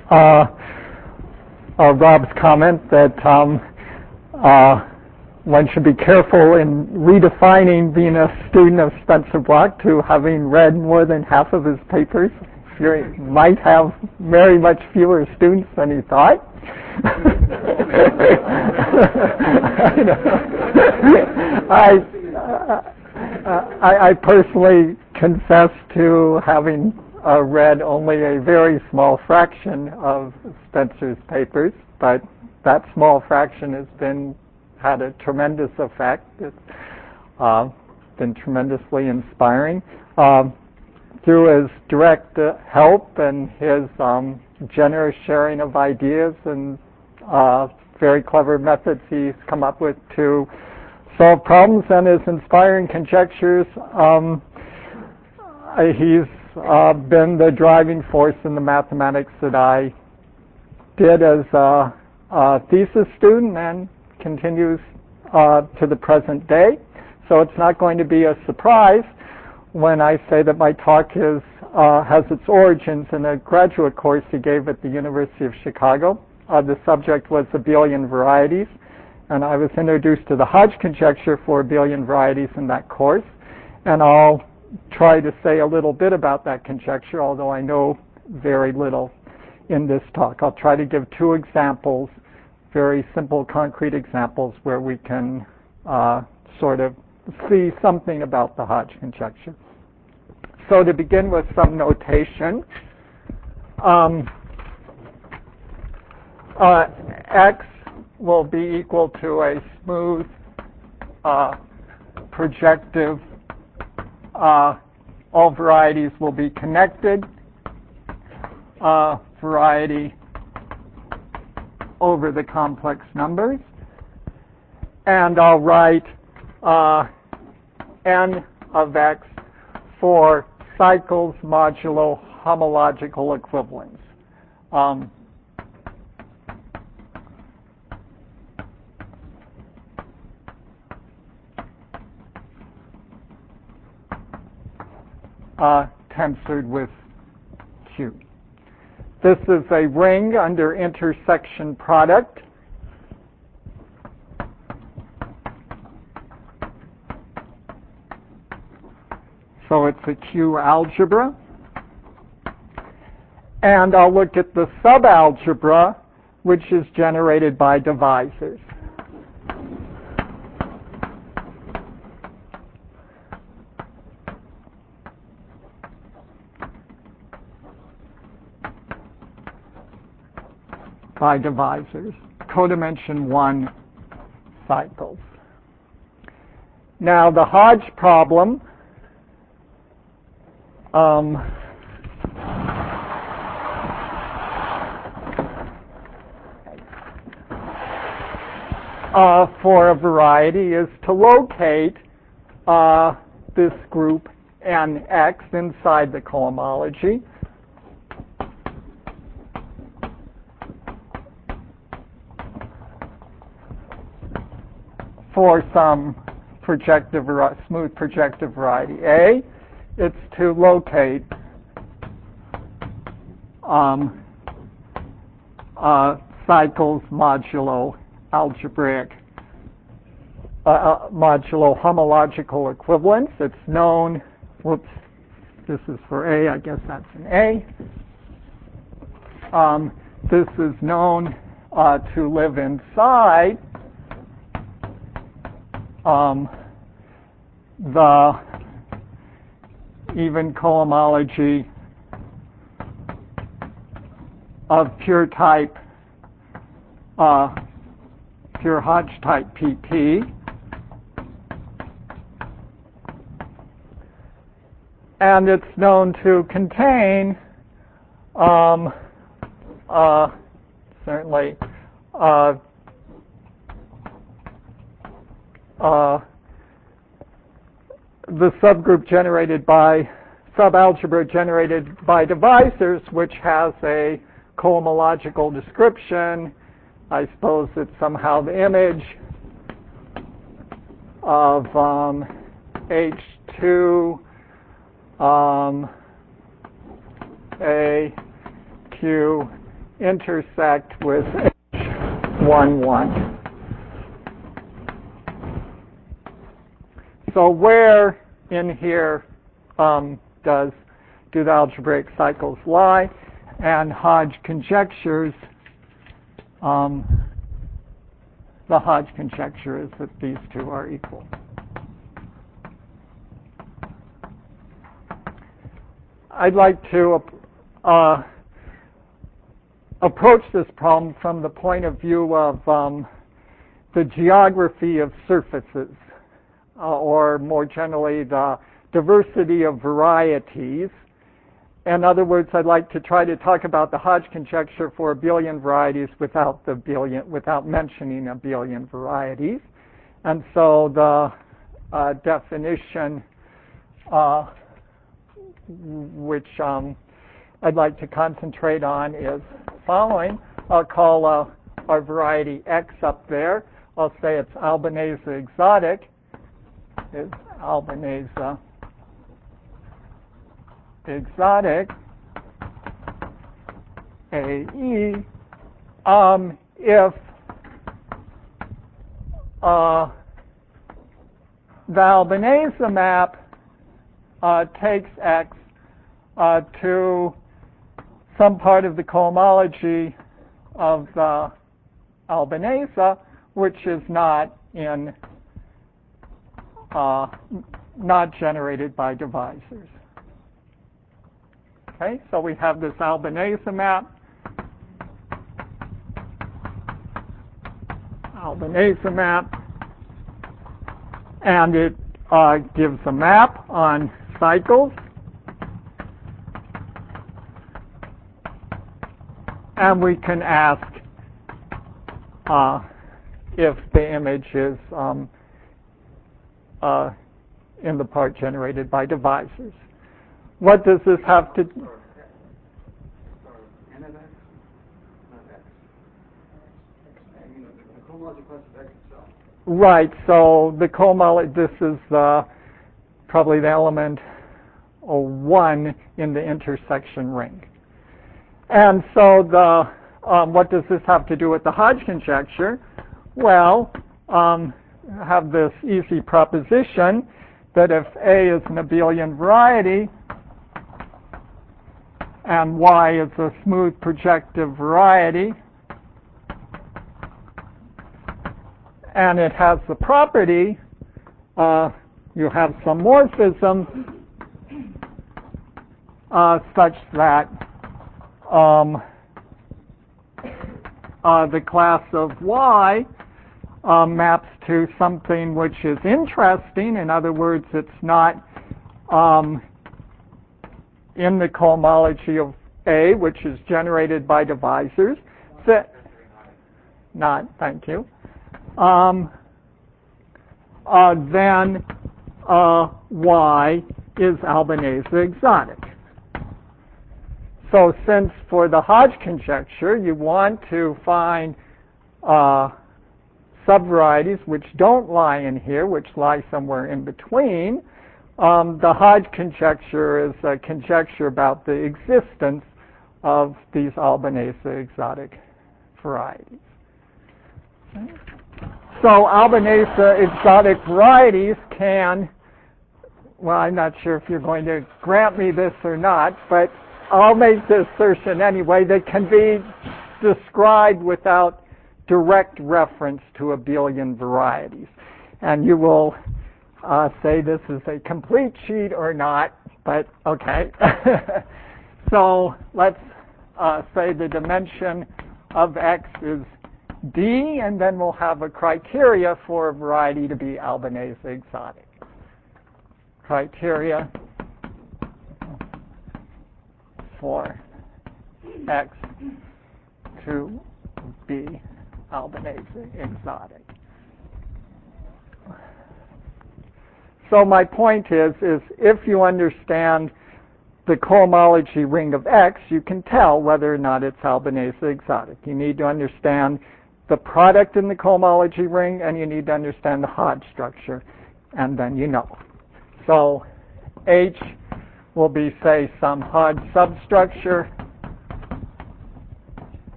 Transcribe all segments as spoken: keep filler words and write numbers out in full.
uh, uh, Rob's comment that um, uh, one should be careful in redefining being a student of Spencer Block to having read more than half of his papers. You might have very much fewer students than he thought. I, uh, I, I personally confess to having uh, read only a very small fraction of Spencer's papers, but that small fraction has been had a tremendous effect. It's uh, been tremendously inspiring. Um, through his direct uh, help and his um, generous sharing of ideas and uh, very clever methods he's come up with to solve problems and his inspiring conjectures, um, he's uh, been the driving force in the mathematics that I did as a, a thesis student and continues uh, to the present day. So it's not going to be a surprise when I say that my talk is, uh, has its origins in a graduate course he gave at the University of Chicago. Uh, the subject was abelian varieties, and I was introduced to the Hodge conjecture for abelian varieties in that course. And I'll try to say a little bit about that conjecture, although I know very little in this talk. I'll try to give two examples, very simple, concrete examples where we can uh, sort of see something about the Hodge conjecture. So to begin with some notation, um, uh, X will be equal to a smooth uh, projective. Uh, all varieties will be connected. Uh, variety over the complex numbers. And I'll write uh, n of x for cycles modulo homological equivalence. Um, uh, tensored with Q. This is a ring under intersection product. So it's a Q algebra. And I'll look at the subalgebra, which is generated by divisors. By divisors, codimension one cycles. Now the Hodge problem um, uh, for a variety is to locate uh, this group N X inside the cohomology. For some projective, smooth projective variety A, it's to locate um, uh, cycles modulo algebraic, uh, uh, modulo homological equivalence. It's known, whoops, this is for A, I guess that's an A. Um, this is known uh, to live inside Um, the even cohomology of pure type, uh, pure Hodge type P P. And it's known to contain, um, uh, certainly, uh, Uh, the subgroup generated by, subalgebra generated by divisors, which has a cohomological description. I suppose it's somehow the image of um, H two um, A Q intersect with H one one. So where in here um, does do the algebraic cycles lie? And Hodge conjectures, um, the Hodge conjecture is that these two are equal. I'd like to uh, approach this problem from the point of view of um, the geography of surfaces, uh, or more generally, the diversity of varieties. In other words, I'd like to try to talk about the Hodge conjecture for abelian varieties without the billion, without mentioning abelian varieties. And so the uh, definition uh, which um, I'd like to concentrate on is following. I'll call uh, our variety X up there. I'll say it's Albanese exotic. Is Albanese exotic A E um, if uh, the Albanese map uh, takes X uh, to some part of the cohomology of the Albanese, which is not in uh, not generated by divisors. Okay, so we have this Albanese map. Albanese map, and it uh, gives a map on cycles. And we can ask uh, if the image is um, uh, in the part generated by divisors. What does this have to do? Right, so the cohomology, this is uh, probably the element oh, one in the intersection ring. And so the um, what does this have to do with the Hodge conjecture? Well, um, have this easy proposition that if A is an abelian variety and Y is a smooth projective variety, and it has the property, uh, you have some morphism uh, such that um, uh, the class of Y uh, maps to something which is interesting. In other words, it's not um, in the cohomology of A, which is generated by divisors. So, not, thank you. Um, uh, then uh, Y is Albanese exotic. So since for the Hodge conjecture you want to find uh, subvarieties which don't lie in here, which lie somewhere in between, um, the Hodge conjecture is a conjecture about the existence of these Albanese exotic varieties. Okay. So Albanese exotic varieties can, well, I'm not sure if you're going to grant me this or not, but I'll make the assertion anyway. They can be described without direct reference to abelian varieties. And you will uh, say this is a complete cheat or not, but okay. So let's uh, say the dimension of X is D, and then we'll have a criteria for a variety to be Albanese exotic. Criteria for X to be Albanese exotic. So my point is, is if you understand the cohomology ring of X, you can tell whether or not it's Albanese exotic. You need to understand the product in the cohomology ring, and you need to understand the Hodge structure, and then you know. So H will be, say, some Hodge substructure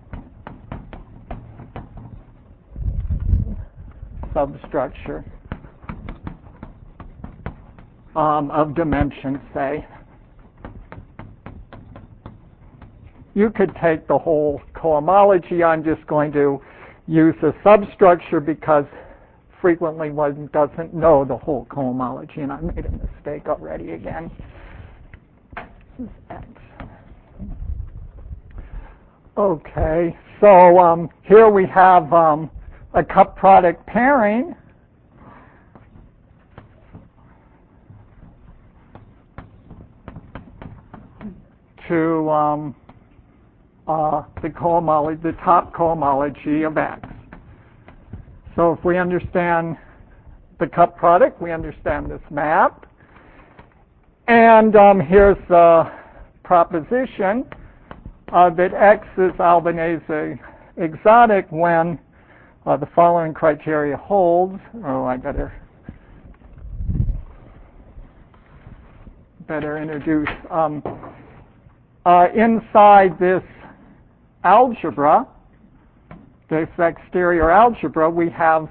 substructure um, of dimension, say. You could take the whole cohomology. I'm just going to use a substructure because frequently one doesn't know the whole cohomology, and I made a mistake already again. This is X. Okay, so um, here we have um, a cup product pairing. To um, uh, the cohomology, the top cohomology of X. So if we understand the cup product, we understand this map. And um, here's the proposition uh, that X is Albanese exotic when uh, the following criteria holds. Oh, I better better introduce. Um, uh, inside this algebra, this exterior algebra, we have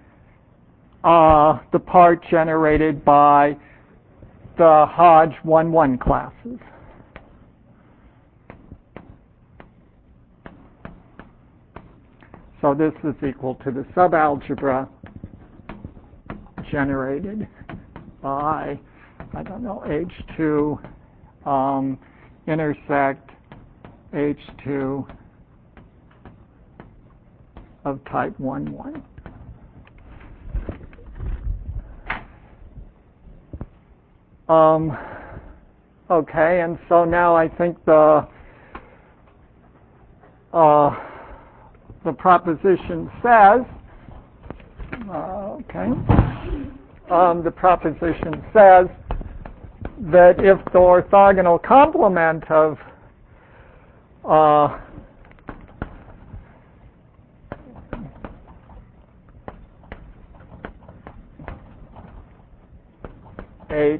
uh, the part generated by the Hodge one one classes. So this is equal to the subalgebra generated by, I don't know, H two um, intersect H two of type one one. Um, okay, and so now I think the uh, the proposition says, uh, okay, um, the proposition says that if the orthogonal complement of uh, H,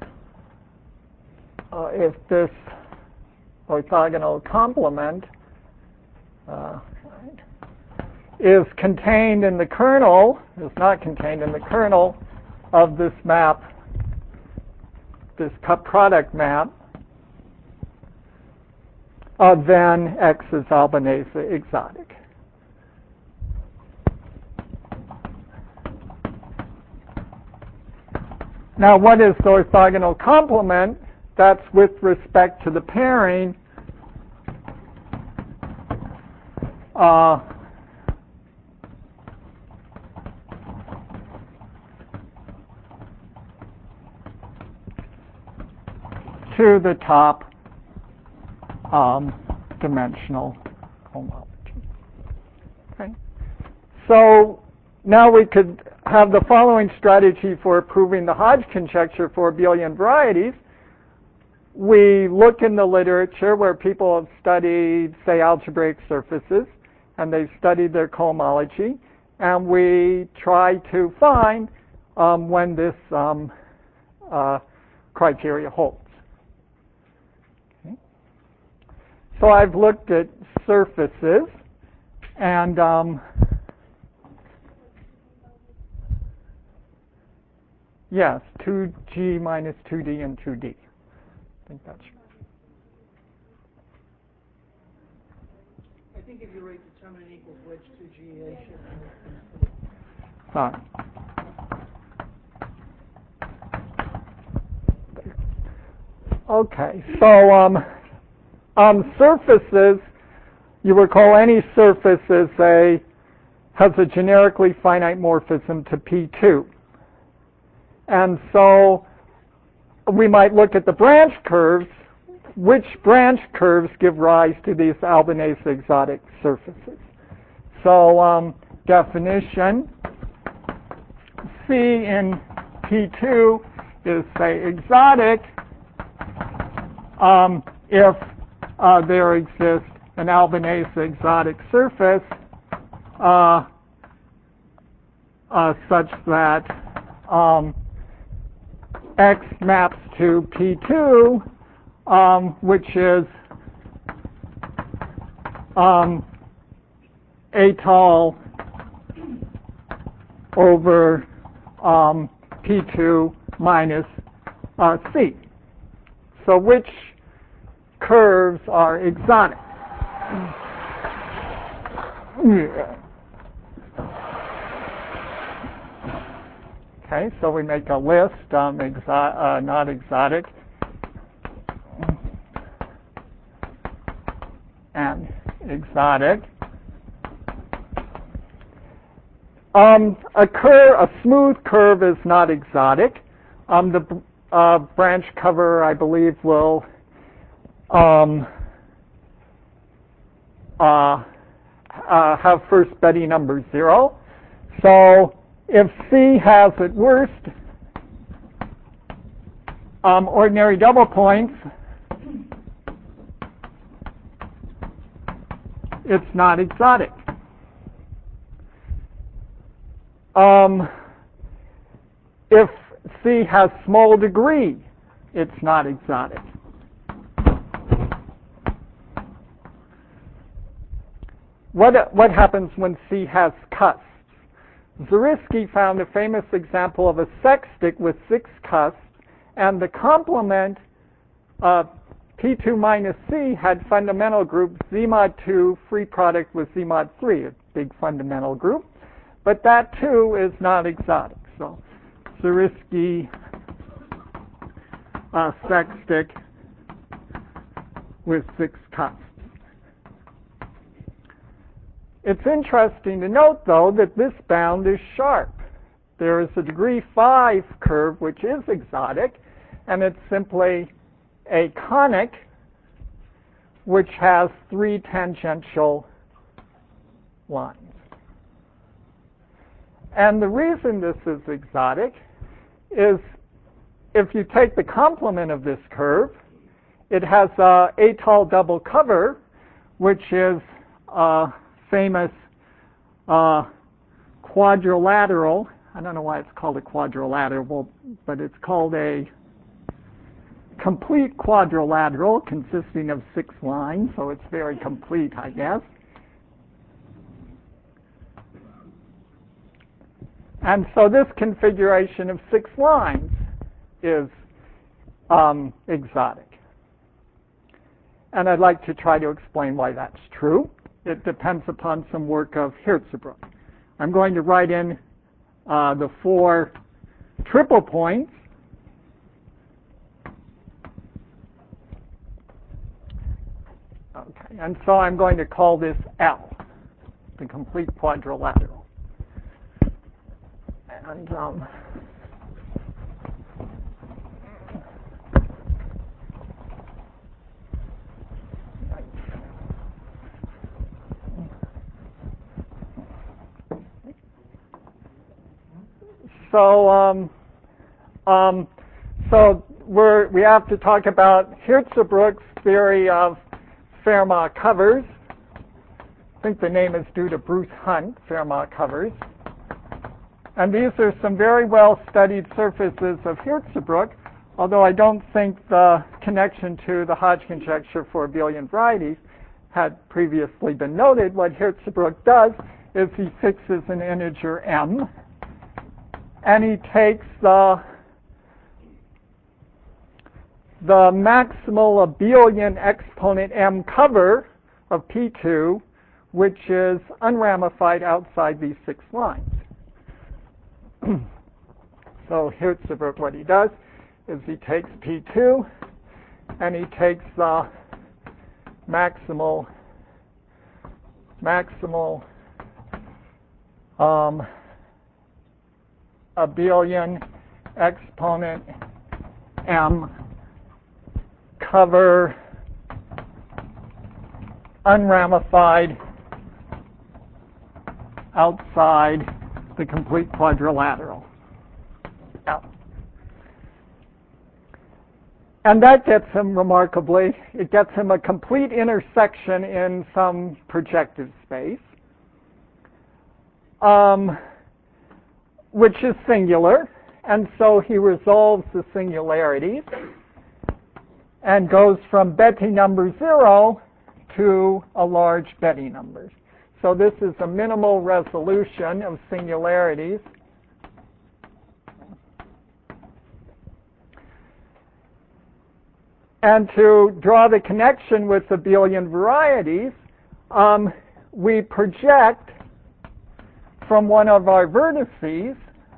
uh, if this orthogonal complement uh, is contained in the kernel, is not contained in the kernel of this map, this cup product map, uh, then X is Albanese exotic. Now, what is the orthogonal complement? That's with respect to the pairing uh, to the top um, dimensional homology. Okay. So now we could have the following strategy for proving the Hodge conjecture for abelian varieties. We look in the literature where people have studied, say, algebraic surfaces, and they've studied their cohomology, and we try to find um, when this um, uh, criteria holds. Okay. So I've looked at surfaces, and um, yes, two G minus two D and two D. I think that's right. I think if you write determinant equals wedge two G A should Fine. Okay, so um, um, surfaces, you recall any surface is a, has a generically finite morphism to P two. And so we might look at the branch curves. Which branch curves give rise to these Albanese exotic surfaces? So um, definition, C in P two is, say, exotic um, if uh, there exists an Albanese exotic surface uh, uh, such that um, X maps to P two, um, which is um, étale over um, P two minus uh, C. So which curves are exotic? Okay, so we make a list, um, exo uh, not exotic, and exotic. Um, a curve, a smooth curve is not exotic. Um, the uh, branch cover, I believe, will um, uh, uh, have first Betti number zero. So if C has at worst um, ordinary double points, it's not exotic. Um, if C has small degree, it's not exotic. What, what happens when C has cusps? Zariski found a famous example of a sextic with six cusps, and the complement uh, P two minus C had fundamental group Z mod two free product with Z mod three, a big fundamental group. But that too is not exotic. So Zariski uh, sextic with six cusps. It's interesting to note, though, that this bound is sharp. There is a degree five curve, which is exotic, and it's simply a conic which has three tangential lines. And the reason this is exotic is if you take the complement of this curve, it has a atoll double cover, which is uh, famous uh, quadrilateral. I don't know why it's called a quadrilateral, but it's called a complete quadrilateral consisting of six lines, so it's very complete, I guess. And so this configuration of six lines is um, exotic. And I'd like to try to explain why that's true. It depends upon some work of Hirzebruch. I'm going to write in uh, the four triple points. Okay, and so I'm going to call this L, the complete quadrilateral. And um, So, um, um, so we're, we have to talk about Hirzebruch's theory of Fermat covers. I think the name is due to Bruce Hunt, Fermat covers. And these are some very well-studied surfaces of Hirzebruch, although I don't think the connection to the Hodge conjecture for abelian varieties had previously been noted. What Hirzebruch does is he fixes an integer m, and he takes the, the maximal abelian exponent m cover of P two, which is unramified outside these six lines. So Hirzebruch, what he does is he takes P two and he takes the maximal maximal um, abelian exponent m cover unramified outside the complete quadrilateral. Now, and that gets him remarkably, it gets him a complete intersection in some projective space, um, which is singular, and so he resolves the singularities and goes from Betti number zero to a large Betti number. So this is a minimal resolution of singularities And to draw the connection with abelian varieties, um, we project from one of our vertices,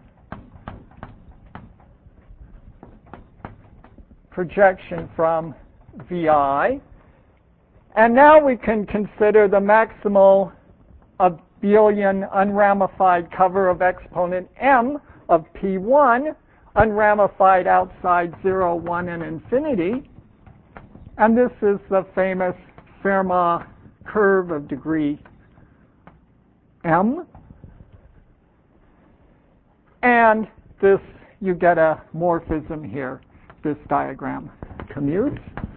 projection from V I, and now we can consider the maximal abelian unramified cover of exponent m of P one, unramified outside zero, one, and infinity. And this is the famous Fermat curve of degree m. And this, you get a morphism here. This diagram commutes.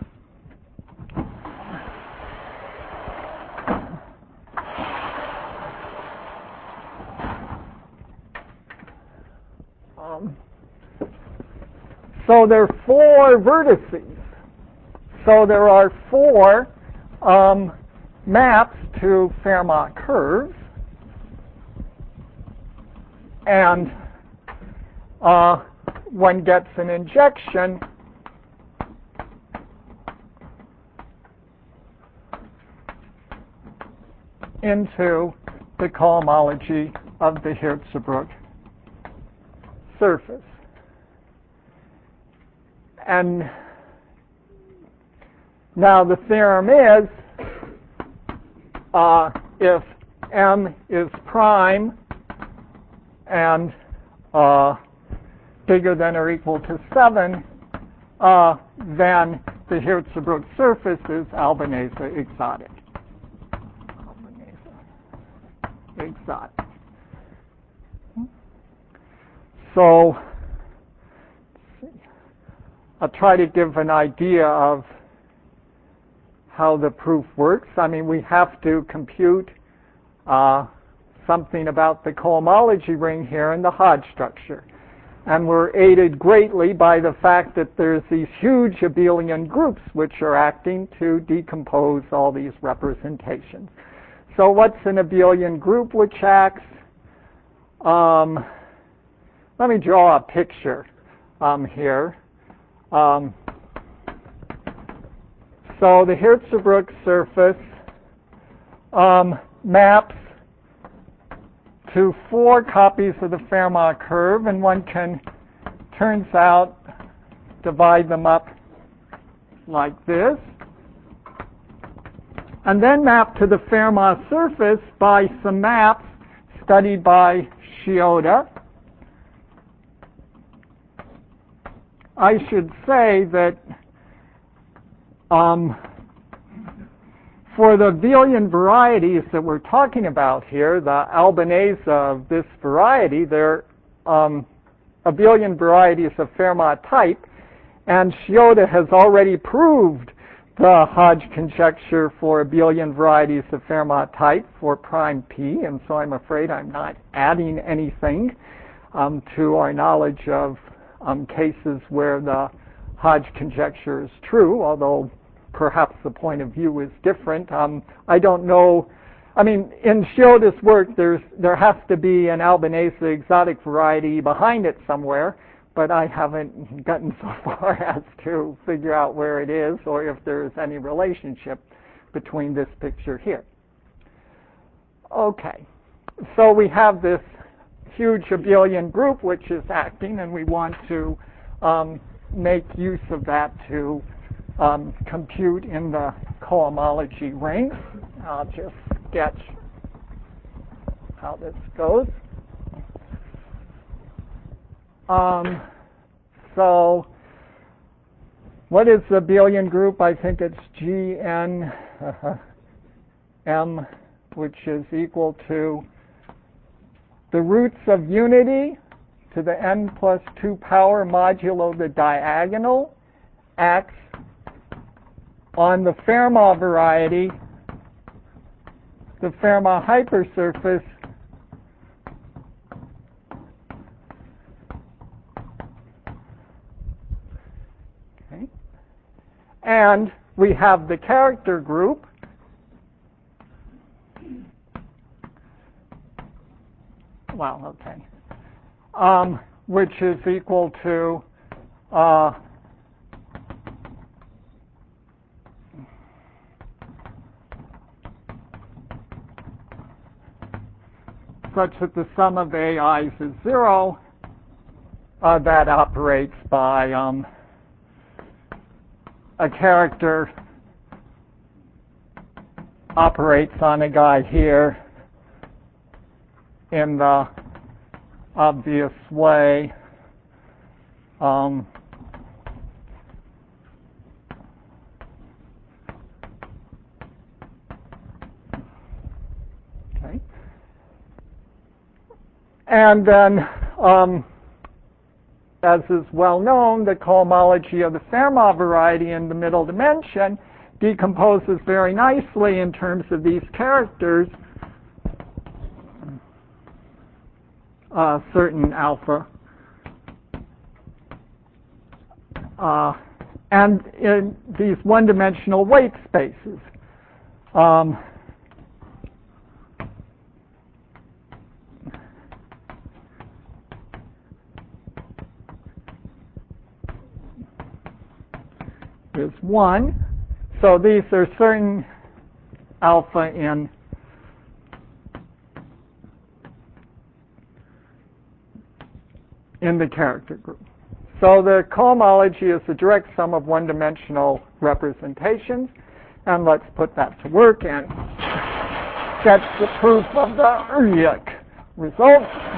Um, so there are four vertices. So there are four um, maps to Fermat curves. And uh, one gets an injection into the cohomology of the Hirzebruch surface. And now the theorem is uh, if m is prime and uh, bigger than or equal to seven, uh, then the Hirzebruch surface is Albanese exotic. Albanese exotic. So I'll try to give an idea of how the proof works. I mean, we have to compute uh, something about the cohomology ring here in the Hodge structure. And we're aided greatly by the fact that there's these huge abelian groups which are acting to decompose all these representations. So what's an abelian group which acts? Um, let me draw a picture um, here. Um, so the Hirzebruch surface um, maps to four copies of the Fermat curve, and one can, turns out, divide them up like this, and then map to the Fermat surface by some maps studied by Sciotta. I should say that um, for the abelian varieties that we're talking about here, the Albanese of this variety, they're um, abelian varieties of Fermat type, and Sciotta has already proved the Hodge conjecture for abelian varieties of Fermat type for prime P, and so I'm afraid I'm not adding anything um, to our knowledge of um, cases where the Hodge conjecture is true, although perhaps the point of view is different. Um, I don't know. I mean, in Sciotta's work, there's there has to be an Albanese exotic variety behind it somewhere, but I haven't gotten so far as to figure out where it is or if there's any relationship between this picture here. Okay, so we have this huge abelian group which is acting, and we want to um, make use of that to um, compute in the cohomology ring. I'll just sketch how this goes. Um, so what is the abelian group? I think it's G N uh, M, which is equal to the roots of unity to the n plus two power modulo the diagonal acts on the Fermat variety, the Fermat hypersurface, okay, and we have the character group, well, okay, um, which is equal to uh, such that the sum of A i's is zero, uh, that operates by um, a character operates on a guy here in the obvious way. Um, okay. And then, um, as is well known, the cohomology of the Fermat variety in the middle dimension decomposes very nicely in terms of these characters, uh, certain alpha, uh, and in these one-dimensional weight spaces. Um, is one. So these are certain alpha in in the character group. So the cohomology is the direct sum of one-dimensional representations. And let's put that to work and get the proof of the Uryak result.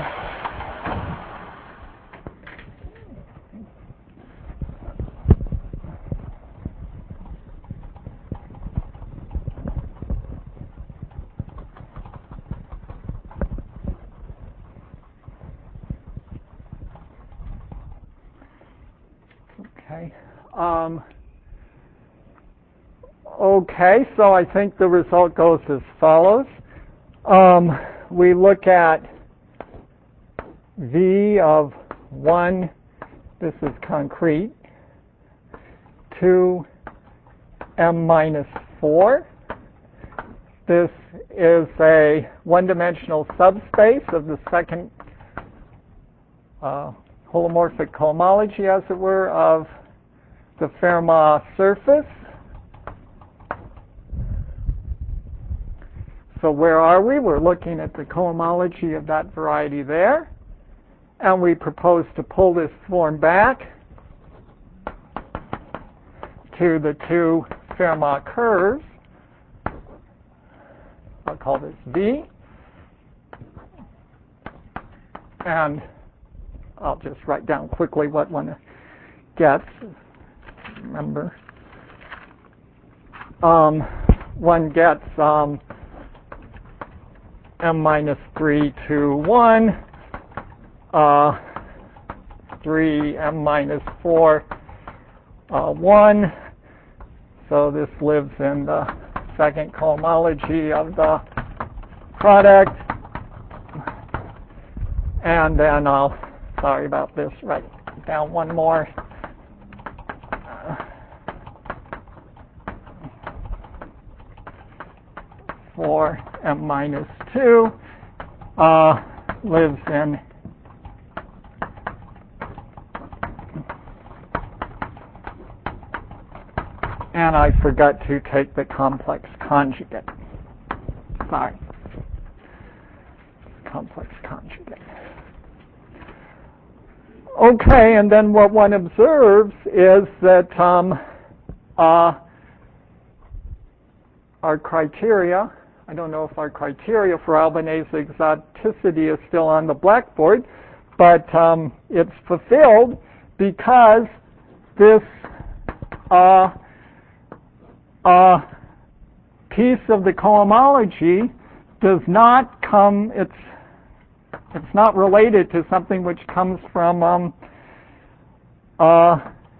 Okay. Um, okay, so I think the result goes as follows. Um, we look at V of one, this is concrete, two m minus four. This is a one-dimensional subspace of the second uh, holomorphic cohomology, as it were, of the Fermat surface. So where are we? We're looking at the cohomology of that variety there. And we propose to pull this form back to the two Fermat curves. I'll call this V. And I'll just write down quickly what one gets. Remember, um, one gets um, m minus three, two, one, uh, three m minus four, uh, one. So this lives in the second cohomology of the product. And then I'll, sorry about this, write down one more. four m minus two uh, lives in and I forgot to take the complex conjugate. Sorry. Complex conjugate. Okay, and then what one observes is that um, uh, our criteria, I don't know if our criteria for Albanese exoticity is still on the blackboard, but um, it's fulfilled because this uh, uh, piece of the cohomology does not come, it's, it's not related to something which comes from um, uh,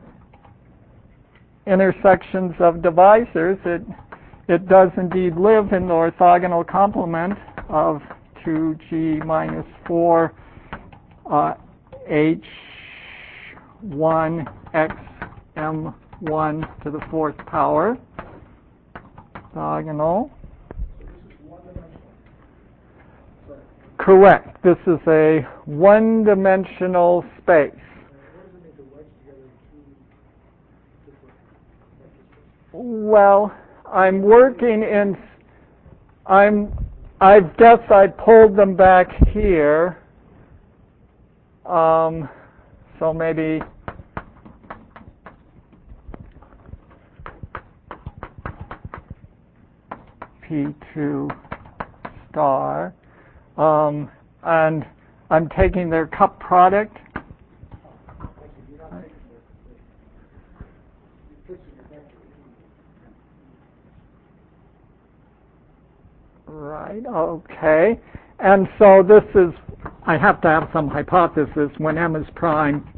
intersections of divisors. It, It does indeed live in the orthogonal complement of two g minus four uh, h one x m one to the fourth power. Orthogonal. Correct. This is a one-dimensional space. Well, I'm working in, I'm I guess I pulled them back here. Um, so maybe P two star. Um, and I'm taking their cup product. Right, okay. And so this is, I have to have some hypothesis. When m is prime,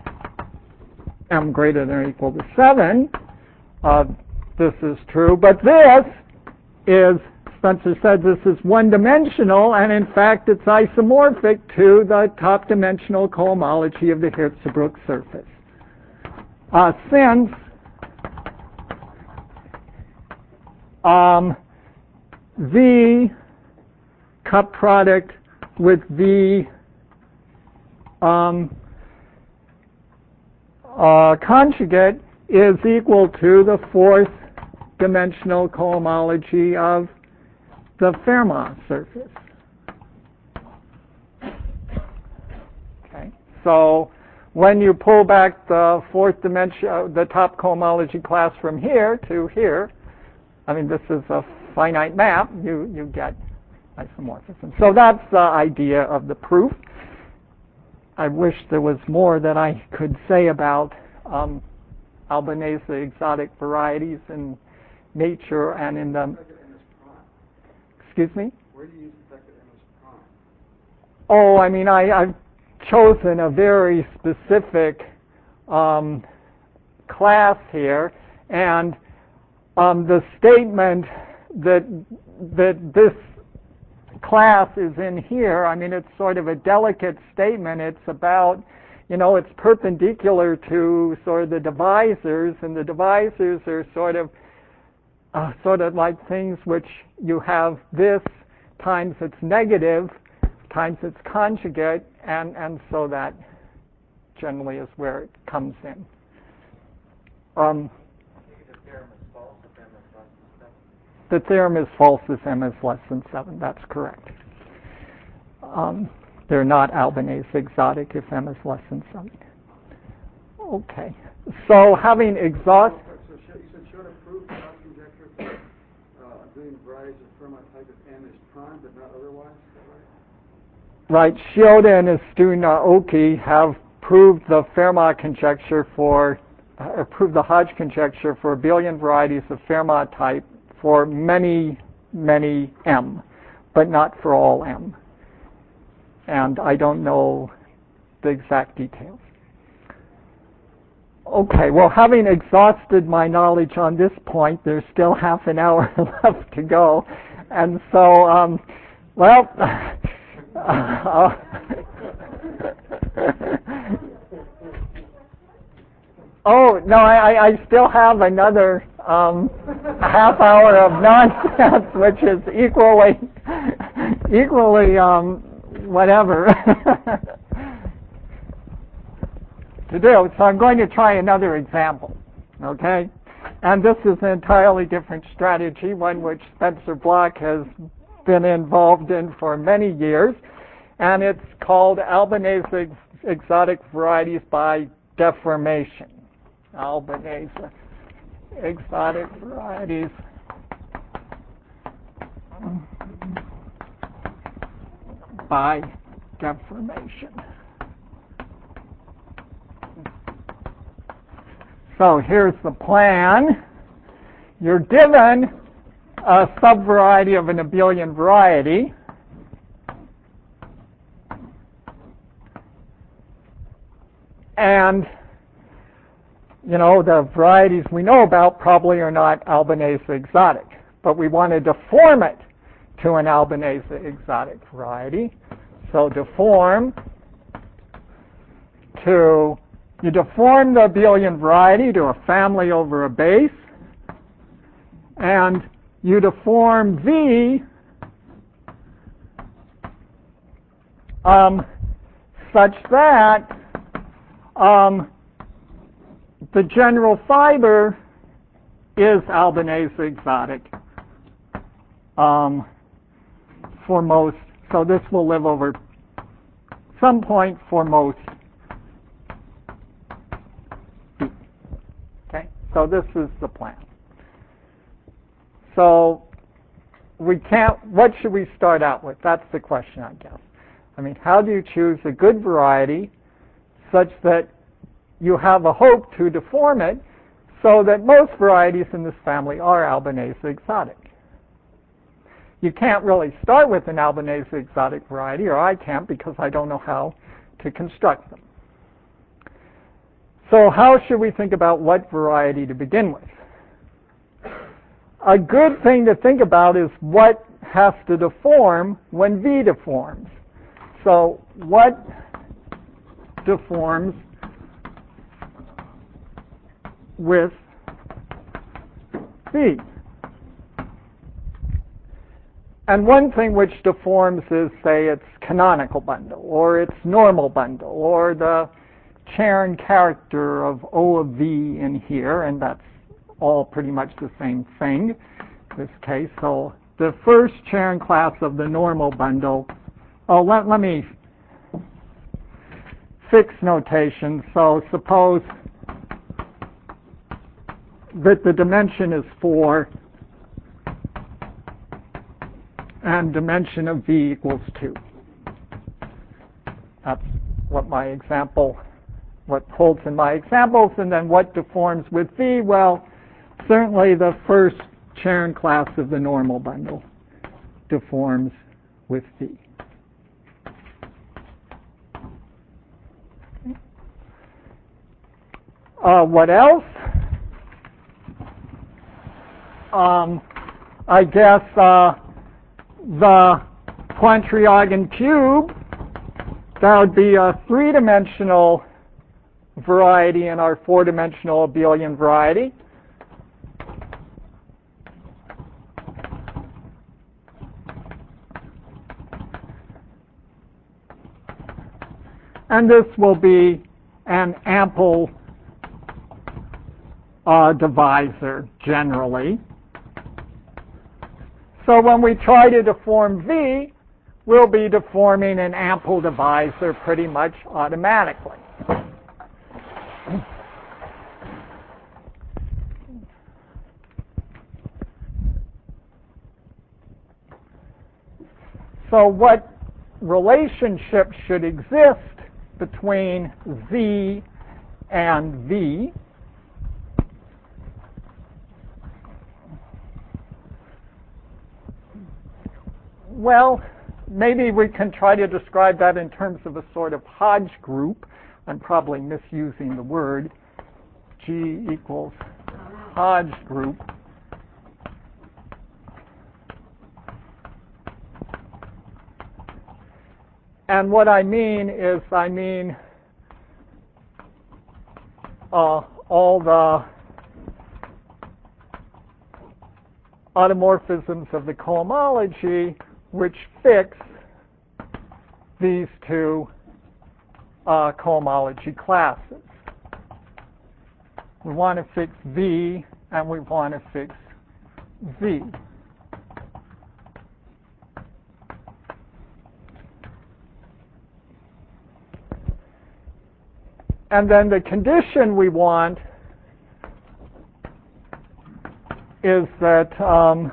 m greater than or equal to seven, uh, this is true. But this is, Spencer said, this is one-dimensional, and in fact it's isomorphic to the top-dimensional cohomology of the Hirzebruch surface. Uh, since um, V cup product with V um, uh, conjugate is equal to the fourth dimensional cohomology of the Fermat surface. Okay, so when you pull back the fourth dimension, uh, the top cohomology class from here to here, I mean this is a finite map, you, you get isomorphism. So that's the idea of the proof. I wish there was more that I could say about um, Albanese exotic varieties in nature and in the... Excuse me? Where do you use the vector M as prime? Oh, I mean, I, I've chosen a very specific um, class here, and um, the statement that that this class is in here, I mean, it's sort of a delicate statement. It's about, you know, it's perpendicular to sort of the divisors, and the divisors are sort of uh, sort of like things which you have this times its negative times its conjugate, and, and so that generally is where it comes in. Um, The theorem is false if m is less than seven. That's correct. Um, they're not Albanese exotic if m is less than seven. Okay. So having exhausted... So you said showed a proof of conjecture for uh, doing varieties of Fermat type if m is prime, but not otherwise? Is that right? Right. Shioda and Estunaoki have proved the Fermat conjecture for, uh, proved the Hodge conjecture for a billion varieties of Fermat type for many, many m, but not for all m. And I don't know the exact details. Okay, well, having exhausted my knowledge on this point, there's still half an hour left to go. And so, um, well, uh, oh, no, I, I still have another um, half hour of nonsense, which is equally, equally um, whatever to do. So I'm going to try another example, okay? And this is an entirely different strategy, one which Spencer Block has been involved in for many years, and it's called Albanese ex- exotic varieties by deformation. Albanese exotic varieties by deformation. So here's the plan. You're given a subvariety of an abelian variety, and you know, the varieties we know about probably are not Albanese exotic, but we want to deform it to an Albanese exotic variety. So deform to, you deform the abelian variety to a family over a base, and you deform V um, such that um, the general fiber is Albanese exotic um, for most, so this will live over some point for most B. Okay, so this is the plan. So we can't, what should we start out with? That's the question, I guess. I mean, how do you choose a good variety such that you have a hope to deform it so that most varieties in this family are Albanese exotic? You can't really start with an Albanese exotic variety, or I can't because I don't know how to construct them. So how should we think about what variety to begin with? A good thing to think about is what has to deform when V deforms. So what deforms with V? And one thing which deforms is, say, its canonical bundle, or its normal bundle, or the Chern character of O of V in here, and that's all pretty much the same thing in this case. So the first Chern class of the normal bundle, oh, let, let me fix notation. So suppose that the dimension is four and dimension of V equals two. That's what my example, what holds in my examples. And then what deforms with V? Well, certainly the first Chern class of the normal bundle deforms with V. Uh, what else? Um, I guess uh, the Pointryagin cube, that would be a three-dimensional variety in our four-dimensional abelian variety. And this will be an ample uh, divisor generally. So when we try to deform V, we'll be deforming an ample divisor pretty much automatically. So what relationship should exist between Z and V? Well, maybe we can try to describe that in terms of a sort of Hodge group. I'm probably misusing the word. G equals Hodge group. And what I mean is, I mean uh, all the automorphisms of the cohomology which fix these two uh, cohomology classes. We want to fix V, and we want to fix V. And then the condition we want is that um,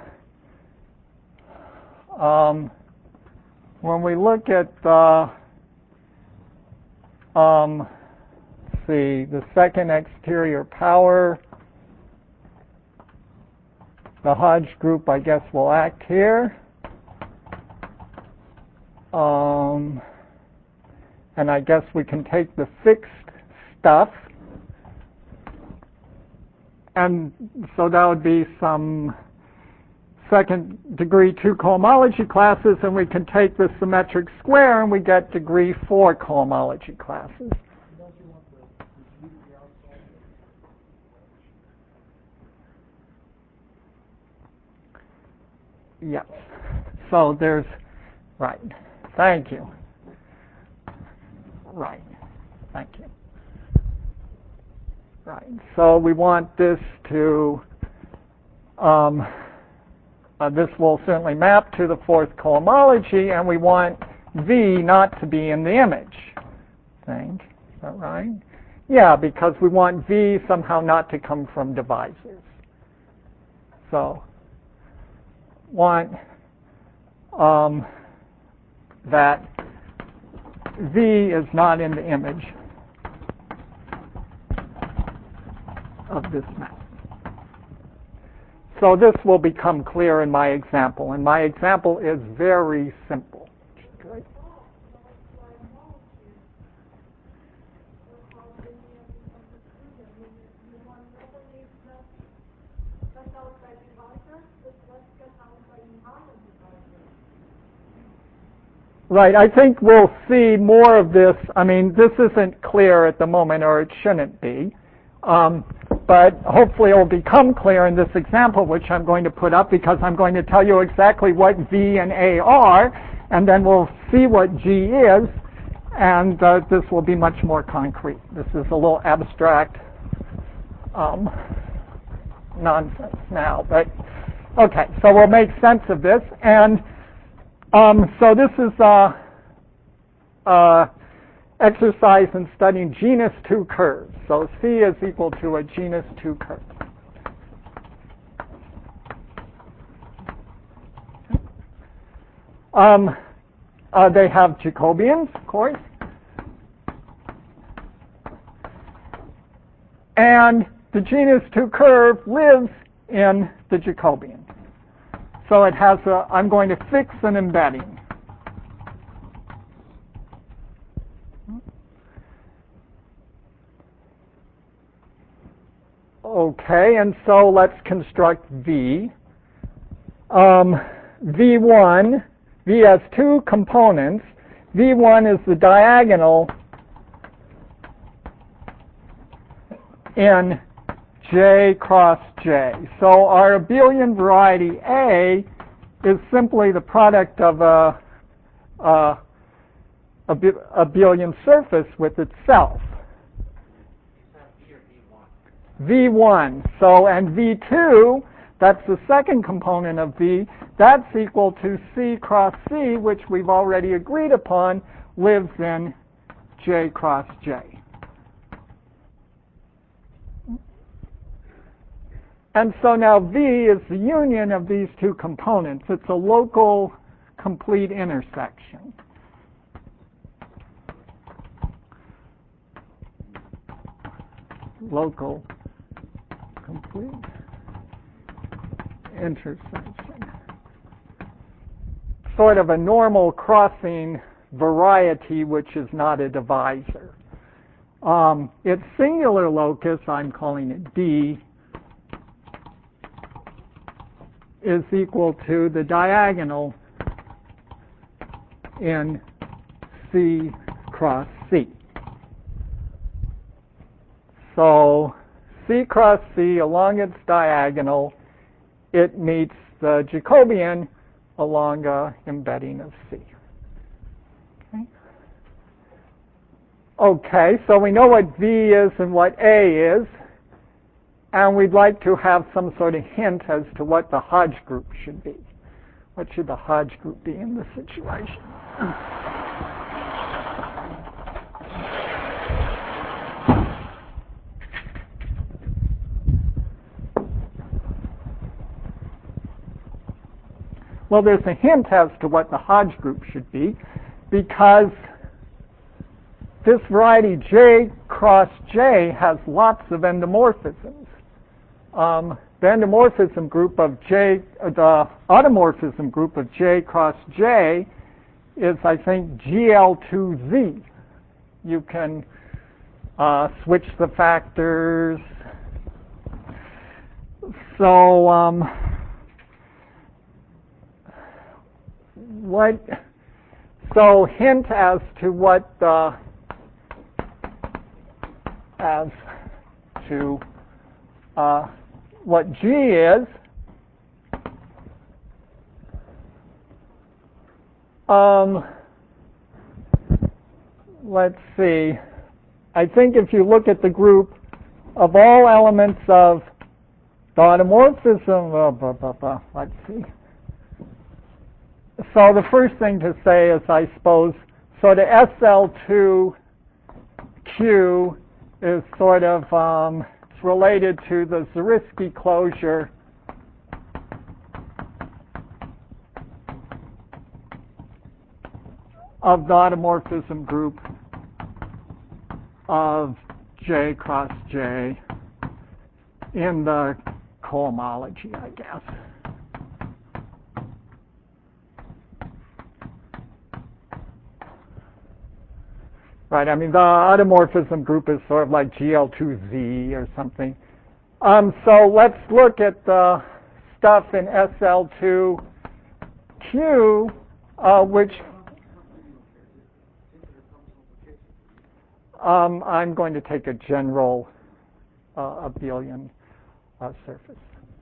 um, when we look at the, um, let's see, the second exterior power, the Hodge group, I guess, will act here. Um, and I guess we can take the fixed stuff, and so that would be some second degree two cohomology classes, and we can take the symmetric square and we get degree four cohomology classes. Yes. So there's, right. Thank you. Right. Thank you. Right. So we want this to um, uh, this will certainly map to the fourth cohomology, and we want V not to be in the image. I think, is that right? Yeah, because we want V somehow not to come from divisors. So, want um, that V is not in the image of this map. So this will become clear in my example, and my example is very simple. Good. Right, I think we'll see more of this. I mean, this isn't clear at the moment, or it shouldn't be. Um, but hopefully it will become clear in this example, which I'm going to put up, because I'm going to tell you exactly what V and A are, and then we'll see what G is, and uh, this will be much more concrete. This is a little abstract um, nonsense now, but okay, so we'll make sense of this. And Um, so this is uh, uh, exercise in studying genus two curves. So C is equal to a genus two curve. Um, uh, they have Jacobians, of course. And the genus two curve lives in the Jacobian. So it has a, I'm going to fix an embedding. Okay, and so let's construct V. Um, V one, V has two components. V one is the diagonal in J cross J. So our abelian variety A is simply the product of a, a, a abelian surface with itself. V one. So, and V two, that's the second component of V, that's equal to C cross C, which we've already agreed upon, lives in J cross J. And so now V is the union of these two components. It's a local complete intersection. Local complete intersection. Sort of a normal crossing variety which is not a divisor. Um, its singular locus, I'm calling it D, is equal to the diagonal in C cross C. So C cross C along its diagonal, it meets the Jacobian along a embedding of C. Okay. Okay, so we know what V is and what A is. And we'd like to have some sort of hint as to what the Hodge group should be. What should the Hodge group be in this situation? Well, there's a hint as to what the Hodge group should be, because this variety J cross J has lots of endomorphisms. Um, the endomorphism group of J, uh, the automorphism group of J cross J is, I think, G L two Z. You can uh, switch the factors. So, um, what? So, hint as to what the as to uh, what G is. Um, let's see. I think if you look at the group of all elements of the automorphism, uh, blah, blah, blah, let's see. so the first thing to say is, I suppose, so the S L two Q is sort of um, it's related to the Zariski closure of the automorphism group of J cross J in the cohomology, I guess. Right, I mean, the automorphism group is sort of like G L two Z or something. Um, so let's look at the stuff in S L two Q, uh, which um, I'm going to take a general uh, abelian uh, surface.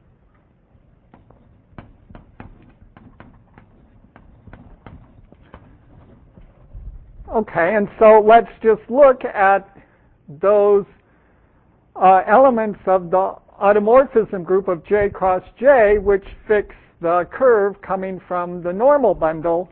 Okay, and so let's just look at those uh, elements of the automorphism group of J cross J, which fix the curve coming from the normal bundle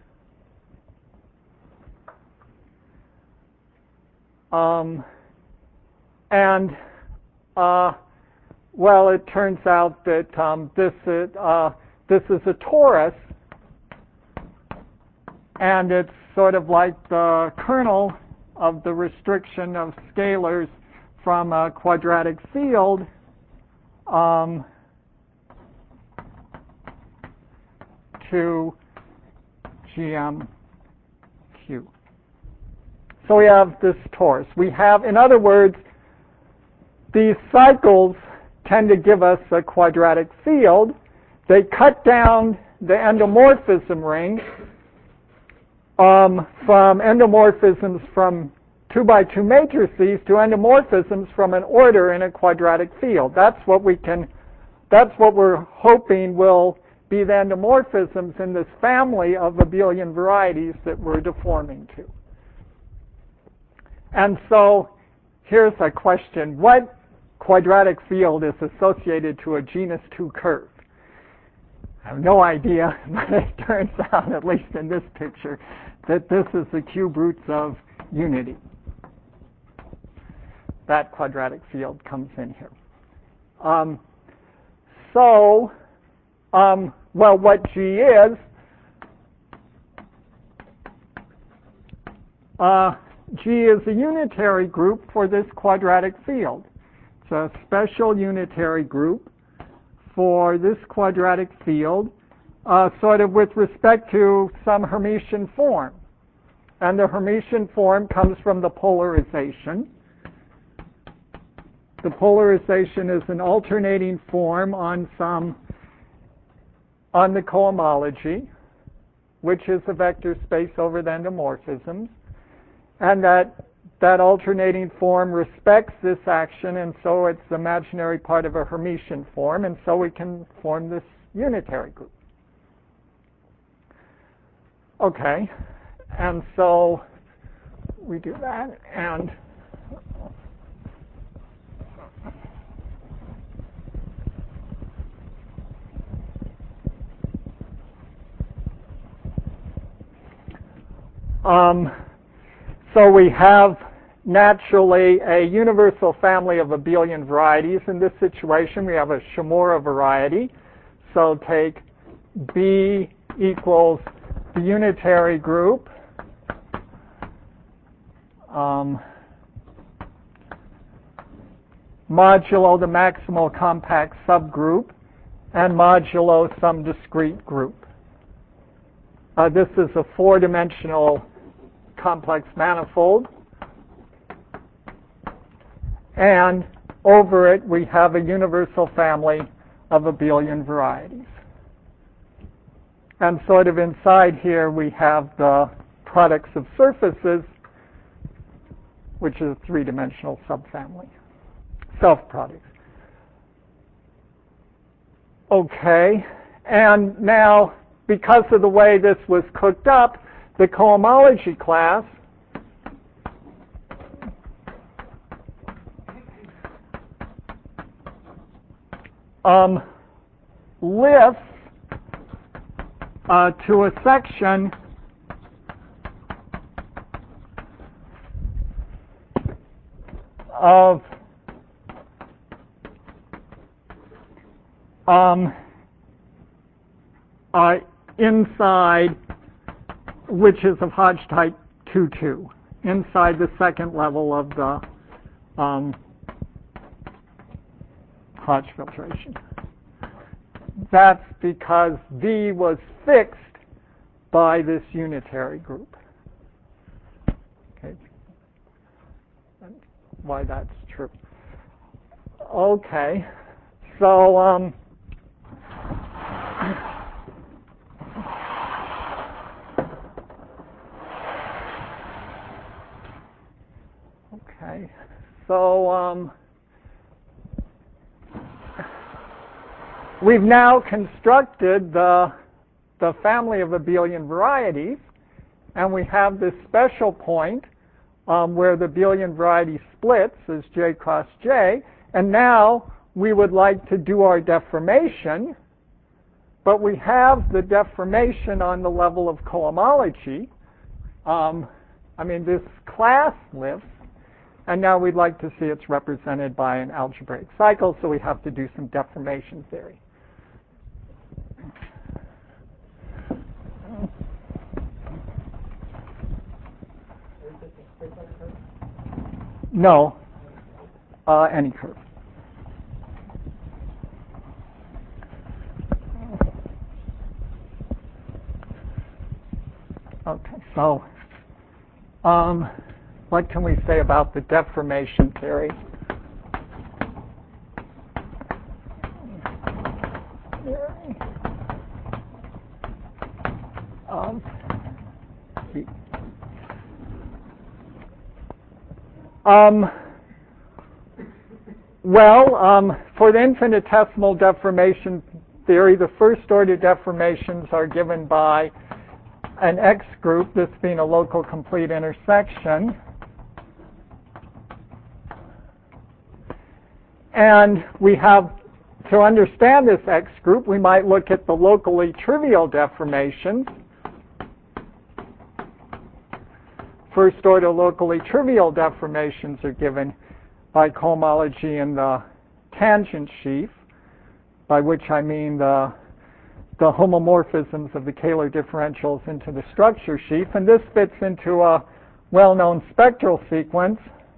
um, and uh, well, it turns out that um, this is, uh, this is a torus, and it's sort of like the kernel of the restriction of scalars from a quadratic field um, to G M Q. So we have this torus. We have, in other words, these cycles tend to give us a quadratic field. They cut down the endomorphism ring Um, from endomorphisms from two by two matrices to endomorphisms from an order in a quadratic field. That's what we can, that's what we're hoping will be the endomorphisms in this family of abelian varieties that we're deforming to. And so here's a question. What quadratic field is associated to a genus two curve? I have no idea, but it turns out, at least in this picture, that this is the cube roots of unity. That quadratic field comes in here. Um, so, um, well, what G is, uh, G is a unitary group for this quadratic field. It's a special unitary group for this quadratic field, uh, sort of with respect to some Hermitian form. And the Hermitian form comes from the polarization. The polarization is an alternating form on some, on the cohomology, which is a vector space over the endomorphisms. And that That alternating form respects this action, and so it's the imaginary part of a Hermitian form, and so we can form this unitary group. Okay, and so we do that, and um, so we have naturally a universal family of abelian varieties. In this situation, we have a Shimura variety. So take B equals the unitary group um, modulo the maximal compact subgroup and modulo some discrete group. Uh, this is a four-dimensional complex manifold, and over it we have a universal family of abelian varieties. And sort of inside here we have the products of surfaces, which is a three-dimensional subfamily, self-products. Okay, and now because of the way this was cooked up, the cohomology class um, lifts uh, to a section of um, uh, inside, which is of Hodge type two two, inside the second level of the um, Hodge filtration. That's because V was fixed by this unitary group. Okay, that's why that's true. Okay, so um, okay, so um, we've now constructed the the family of abelian varieties, and we have this special point um, where the abelian variety splits as J cross J, and now we would like to do our deformation, but we have the deformation on the level of cohomology. Um, I mean, this class lifts, and now we'd like to see it's represented by an algebraic cycle, so we have to do some deformation theory. No, uh, any curve. Okay, so um, what can we say about the deformation theory? Of V. Um, well, um, for the infinitesimal deformation theory, the first order deformations are given by an X group, this being a local complete intersection. And we have, to understand this X group, we might look at the locally trivial deformations. First order locally trivial deformations are given by cohomology in the tangent sheaf, by which I mean the, the homomorphisms of the Kähler differentials into the structure sheaf. And this fits into a well-known spectral sequence.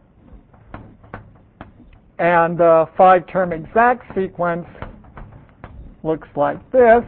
And the five-term exact sequence looks like this.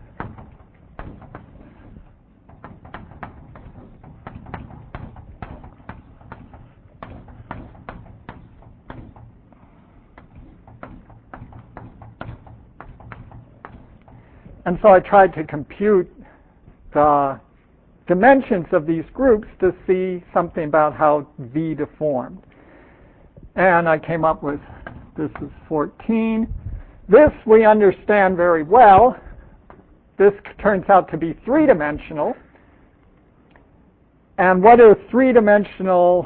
And so I tried to compute the dimensions of these groups to see something about how V deformed. And I came up with, this is fourteen. This we understand very well. This turns out to be three-dimensional. And what are three-dimensional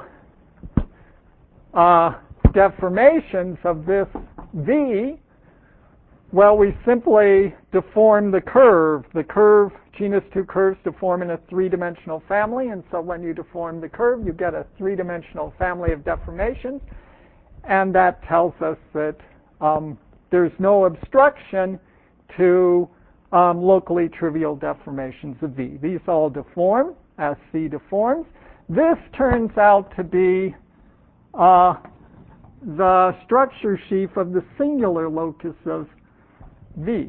uh, deformations of this V? Well, we simply deform the curve. The curve, genus two curves deform in a three-dimensional family, and so when you deform the curve, you get a three-dimensional family of deformations, and that tells us that um, there's no obstruction to um, locally trivial deformations of V. These all deform as C deforms. This turns out to be uh, the structure sheaf of the singular locus of V.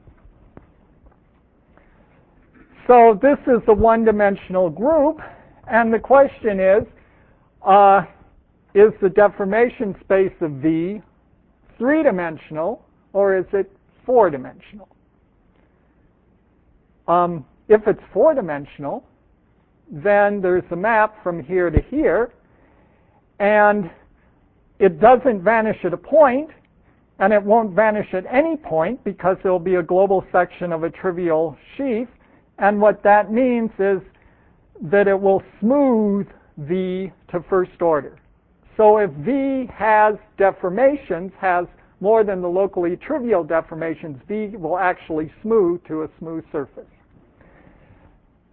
So this is a one-dimensional group, and the question is, uh, is the deformation space of V three-dimensional, or is it four-dimensional? Um, if it's four-dimensional, then there's a map from here to here, and it doesn't vanish at a point, and it won't vanish at any point because there'll be a global section of a trivial sheaf. And what that means is that it will smooth V to first order. So if V has deformations, has more than the locally trivial deformations, V will actually smooth to a smooth surface.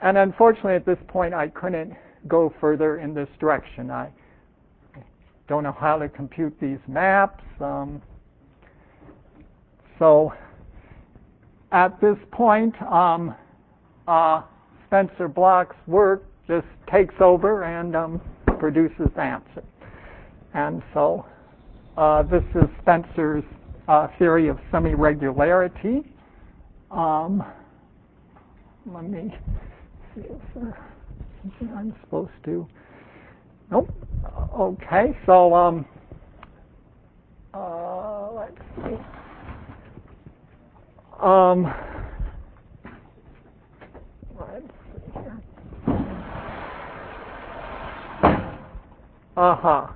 and unfortunately at this point I couldn't go further in this direction. I don't know how to compute these maps. Um, so at this point, um, uh, Spencer Bloch's work just takes over and um, produces the answer. And so uh, this is Spencer's uh, theory of semi-regularity. Um, let me see if there's something I'm supposed to. Nope. Okay, so um, uh, let's see. Um, let's see here. Uh-huh.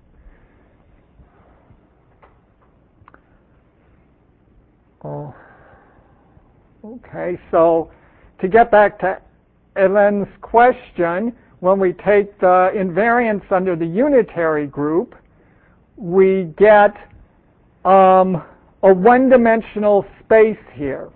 Oh. Okay, so to get back to Ellen's question, when we take the invariance under the unitary group, we get um, a one-dimensional space here.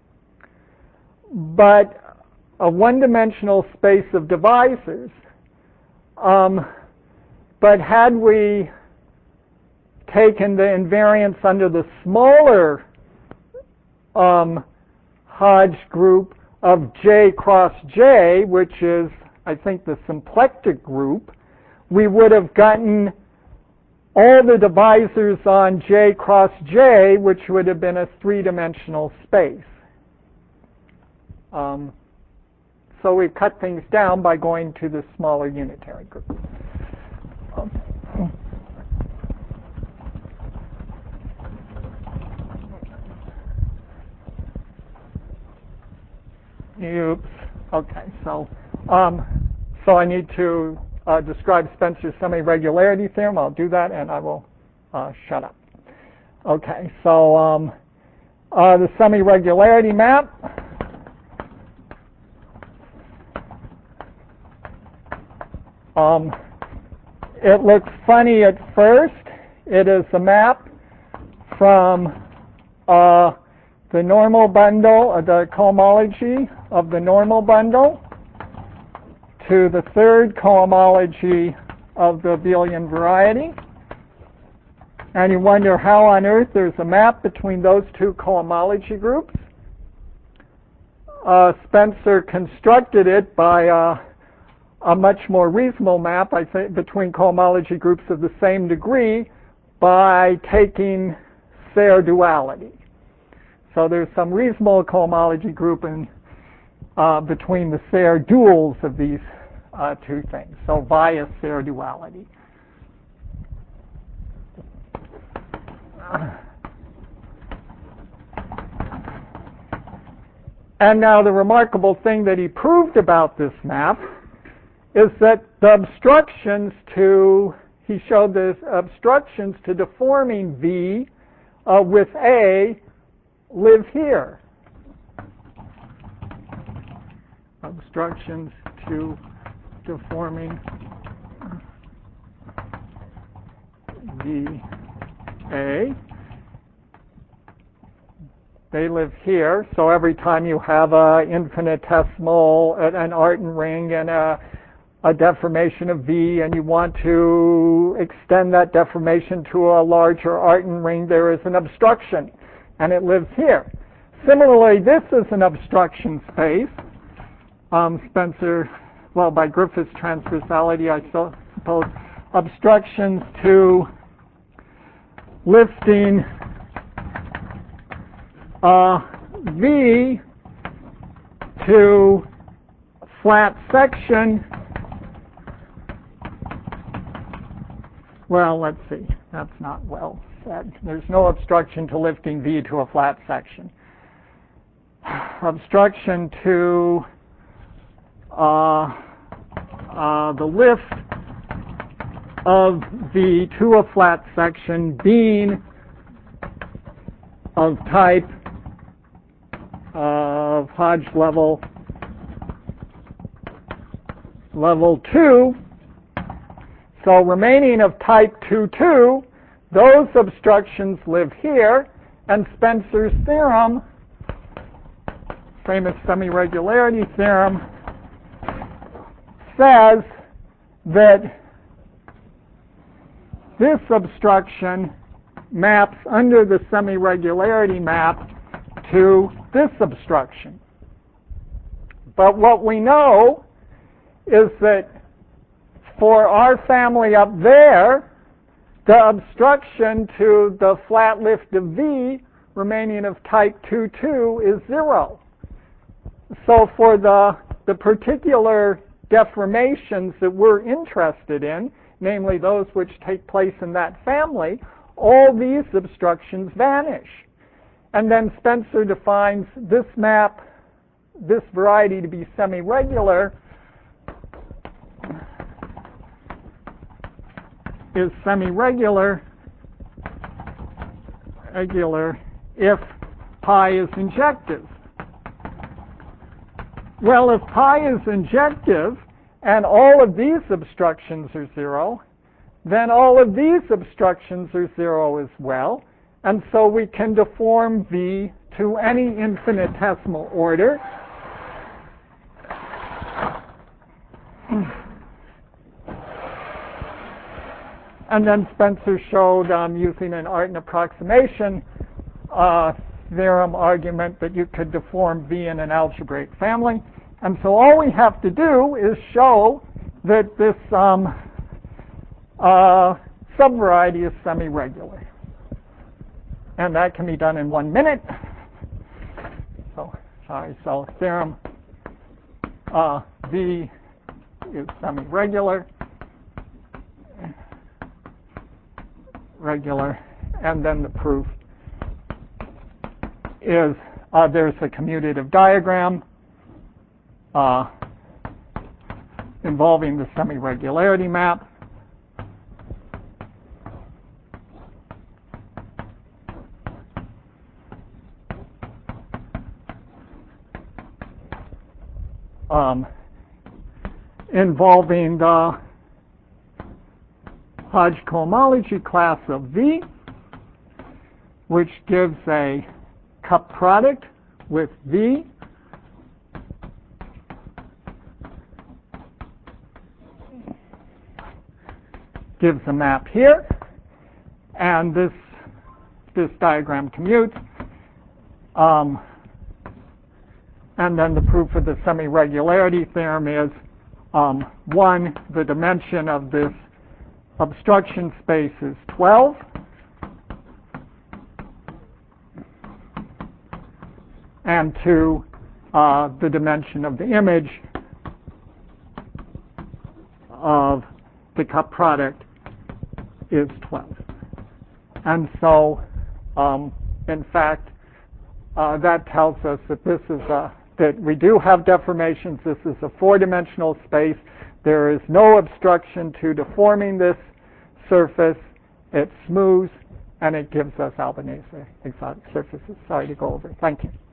But a one-dimensional space of divisors. Um, but had we taken the invariance under the smaller um, Hodge group of J cross J, which is, I think, the symplectic group, we would have gotten all the divisors on J cross J, which would have been a three-dimensional space. Um, so we cut things down by going to the smaller unitary group. Um, Oops. Okay, so um, so I need to uh, describe Spencer's semi-regularity theorem. I'll do that, and I will uh, shut up. Okay, so um, uh, the semi-regularity map. Um, it looks funny at first. It is a map from uh, the normal bundle, uh, the cohomology of the normal bundle, to the third cohomology of the abelian variety. And you wonder how on earth there's a map between those two cohomology groups. Uh, Spencer constructed it by uh, a much more reasonable map, I think, between cohomology groups of the same degree by taking Serre duality. So there's some reasonable cohomology group in, uh, between the Serre duals of these uh, two things. So via Serre duality. And now the remarkable thing that he proved about this map is that the obstructions to, he showed the obstructions to deforming V uh, with A live here. Obstructions to deforming V A. They live here. So every time you have an infinitesimal, an Artin ring, and a, a deformation of V, and you want to extend that deformation to a larger Artin ring, there is an obstruction, and it lives here. Similarly, this is an obstruction space. Um, Spencer, well, by Griffith's transversality, I suppose, obstructions to lifting uh, V to flat section. Well, let's see. That's not well said. There's no obstruction to lifting V to a flat section. Obstruction to uh, uh, the lift of V to a flat section being of type of Hodge level level two. So remaining of type two two, those obstructions live here, and Spencer's theorem, famous semi-regularity theorem, says that this obstruction maps under the semi-regularity map to this obstruction. But what we know is that for our family up there, the obstruction to the flat lift of V remaining of type two two is zero. So for the, the particular deformations that we're interested in, namely those which take place in that family, all these obstructions vanish. And then Spencer defines this map, this variety to be semi-regular, is semi-regular regular if pi is injective. Well, if pi is injective and all of these obstructions are zero, then all of these obstructions are zero as well. And so we can deform V to any infinitesimal order. And then Spencer showed, um, using an Artin approximation uh, theorem argument, that you could deform V in an algebraic family. And so all we have to do is show that this um, uh, subvariety is semi-regular. And that can be done in one minute. So, sorry, so theorem uh, V is semi-regular. Regular, and then the proof is uh, there's a commutative diagram uh, involving the semi-regularity map. Um, involving the Hodge cohomology class of V, which gives a cup product with V gives a map here, and this this diagram commutes. Um, and then the proof of the semi-regularity theorem is um, one, the dimension of this obstruction space is twelve. And two, uh, the dimension of the image of the cup product is twelve. And so, um, in fact, uh, that tells us that this is a, that we do have deformations. This is a four-dimensional space. There is no obstruction to deforming this surface. It's smooth, and it gives us Albanese exotic surfaces. Sorry to go over. Thank you.